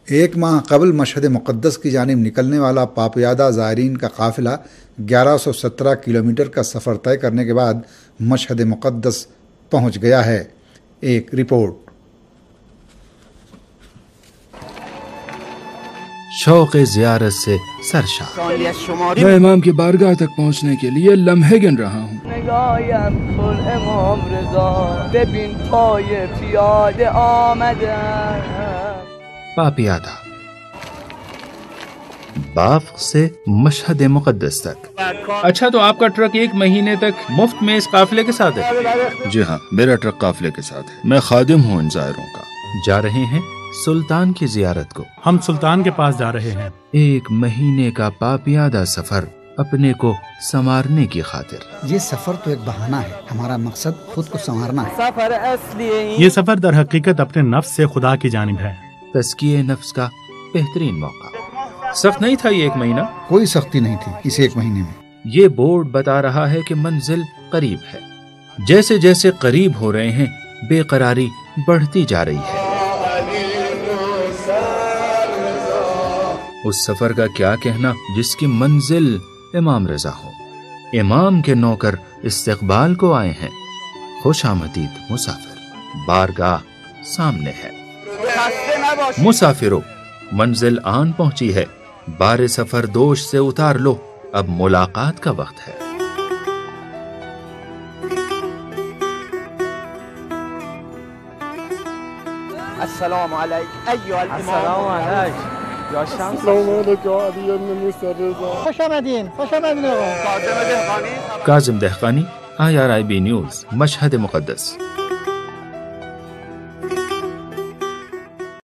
ایک ماہ قبل مشہد مقدس کی جانب نکلنے والا پاپیادہ زائرین کا قافلہ 1117 کلومیٹر کا سفر طے کرنے کے بعد مشہد مقدس پہنچ گیا ہے۔ ایک رپورٹ۔ شوق زیارت سے سرشار، میں امام کی بارگاہ تک پہنچنے کے لیے لمحے گن رہا ہوں۔ پاپیادہ بافق سے مشہد مقدس تک۔ اچھا، تو آپ کا ٹرک ایک مہینے تک مفت میں اس قافلے کے ساتھ ہے؟ جی ہاں، میرا ٹرک قافلے کے ساتھ ہے، میں خادم ہوں ان زائروں کا۔ جا رہے ہیں سلطان کی زیارت کو۔ ہم سلطان کے پاس جا رہے ہیں۔ ایک مہینے کا پاپیادہ سفر اپنے کو سنوارنے کی خاطر۔ یہ سفر تو ایک بہانہ ہے، ہمارا مقصد خود کو سنوارنا ہے۔ یہ سفر در حقیقت اپنے نفس سے خدا کی جانب ہے۔ تزکیہ نفس کا بہترین موقع۔ سخت نہیں تھا یہ ایک مہینہ؟ کوئی سختی نہیں تھی اس ایک مہینے میں۔ یہ بورڈ بتا رہا ہے کہ منزل قریب ہے۔ جیسے جیسے قریب ہو رہے ہیں بے قراری بڑھتی جا رہی ہے۔ اس سفر کا کیا کہنا جس کی منزل امام رضا ہو۔ امام کے نوکر استقبال کو آئے ہیں۔ خوش آمدید مسافر، بارگاہ سامنے ہے۔ مسافروں، منزل آن پہنچی ہے، بار سفر دوش سے اتار لو، اب ملاقات کا وقت ہے۔ السلام علیکم ایھا الامام۔ خوش آمدین Kazem Dehghani, IRIB news, Mashhad مقدس۔